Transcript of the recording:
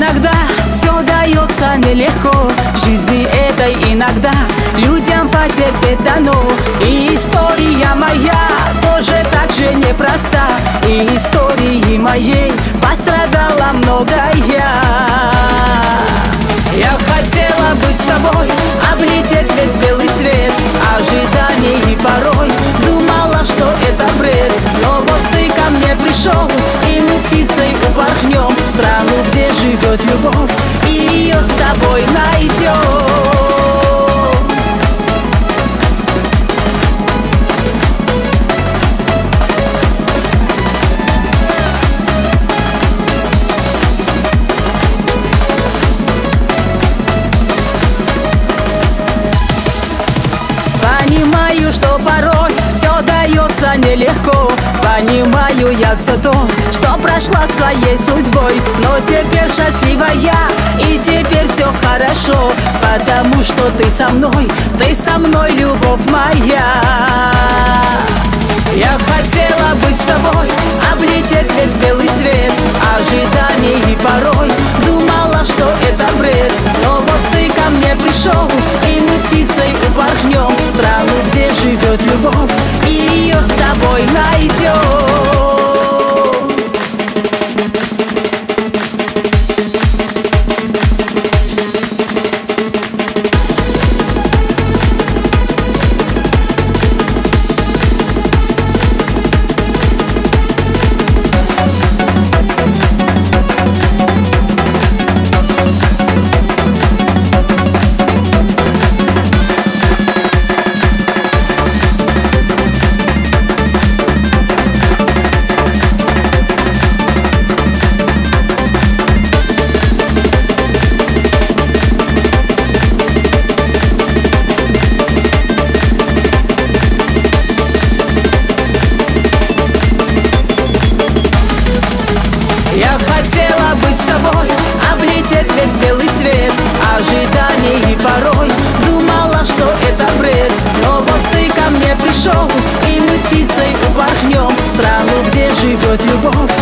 иногда все дается нелегко. В жизни этой иногда людям потерпеть дано. И история моя тоже так же непроста. И истории моей пострадала многое. Я хотела быть с тобой, облететь весь белый свет ожиданий, и порой думала, что это бред. Но вот ты ко мне пришел, и мы птицей упорхнем в страну, где живет любовь, и ее с тобой найдем. Понимаю, что порой все дается нелегко. Понимаю я все то, что прошла своей судьбой. Но теперь счастливая, и теперь все хорошо. Потому что ты со мной, любовь моя. Я хотела быть с тобой, облететь весь белый свет ожиданий, и порой думала, что это бред. Но вот ты ко мне пришел, и мы птицей упорхнем в страну, где живет любовь, и ее с тобой найдем. Я хотела быть с тобой, облететь весь белый свет ожиданий, и порой думала, что это бред. Но вот ты ко мне пришел, и мы птицей упорхнем в страну, где живет любовь,